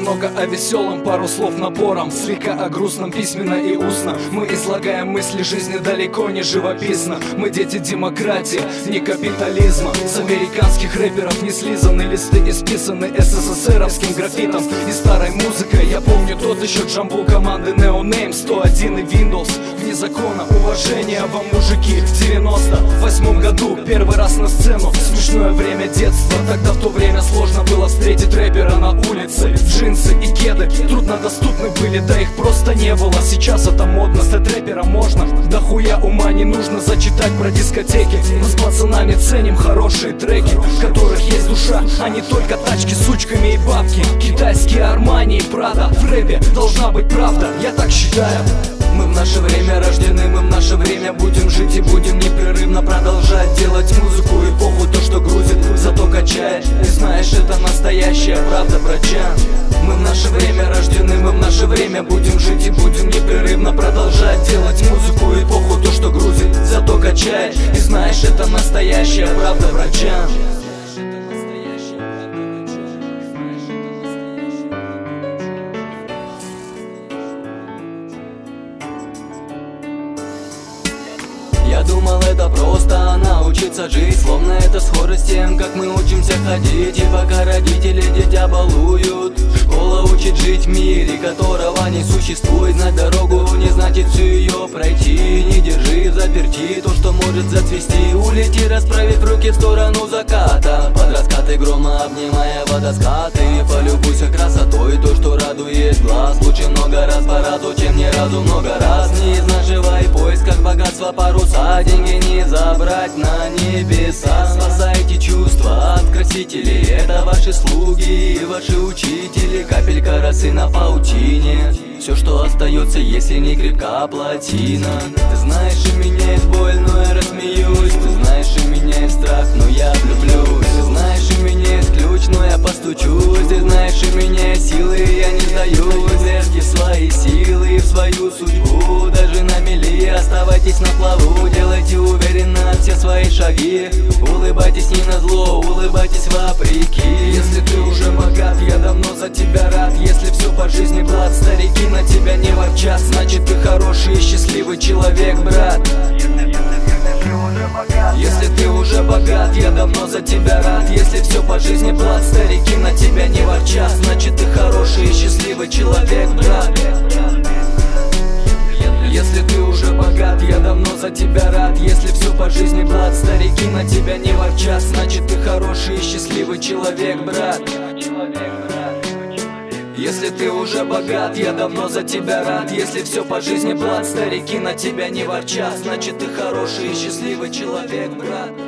немного о веселом, пару слов набором, слегка о грустном, письменно и устно. Мы излагаем мысли жизни далеко не живописно. Мы дети демократии, не капитализма. С американских рэперов не слизаны листы, исписаны СССРовским графитом и старой музыкой. Я помню тот еще джамбул команды No Name, 101 и Windows. Вне закона, уважение вам, мужики. В 98 году первый раз на сцену. Смешное время детства. Тогда в то время сложно было встретить рэпера на улице. Джинсы и кеды труднодоступны были, да их просто не было. Сейчас это модно, стать рэпером можно. Да хуя ума не нужно зачитать про дискотеки. Мы с пацанами ценим хорошие треки, в которых есть душа, а не только тачки с сучками и бабки. Китайские Армани и Прада. В рэпе должна быть правда, я так считаю. Мы в наше время рождены, мы в наше время будем жить и будем непрерывно продолжать делать музыку. И похуй то, что грузит, зато качает. И знаешь, это настоящая правда, братчан. Мы в наше время рождены, мы в наше время будем жить и будем непрерывно продолжать делать музыку. И похуй то, что грузит, зато качает. И знаешь, это настоящая правда, братчан. Я думал, это просто научиться жить, словно это схоже с тем, как мы учимся ходить. И пока родители дитя балуют, школа учит жить в мире, которого не существует. Знать дорогу не значит всю ее пройти. Не держи в заперти то, что может зацвести. Улети, расправив руки в сторону заката, под раскаты грома обнимая водоскаты. Полюбуйся красотой, то, что радует глаз. Лучше много раз по разу, чем ни разу много раз. Не изнашивай поиск, как богатство паруса. Деньги не забрать на небеса. Спасайте чувства от красителей. Это ваши слуги и ваши учители. Капелька росы на паутине. Все, что остается, если не крепка плотина. Ты знаешь, у меня есть боль, но я рассмеюсь. Ты знаешь, у меня есть страх, но я влюблюсь. Ты знаешь, у меня есть ключ, но я постучусь. Ты знаешь, у меня есть силы, я не сдаюсь. Верьте в свои силы, в свою судьбу. Даже на мели оставайтесь на плаву. Делайте уверенно все свои шаги. Улыбайтесь не на зло, улыбайтесь вопреки. Если ты уже богат, я давно за тебя рад. Если все по жизни блат, старики на тебя не ворчат, значит ты хороший и счастливый человек, брат. Если ты уже богат, я давно за тебя рад. Если все по жизни блат, старики на тебя не ворчат, значит ты хороший и счастливый человек, брат. Если ты уже богат, я давно за тебя рад. Если все по жизни блат, старики на тебя не ворчат, значит ты хороший и счастливый человек, брат. Если ты уже богат, я давно за тебя рад. Если все по жизни блат, старики на тебя не ворчат, значит ты хороший и счастливый человек, брат.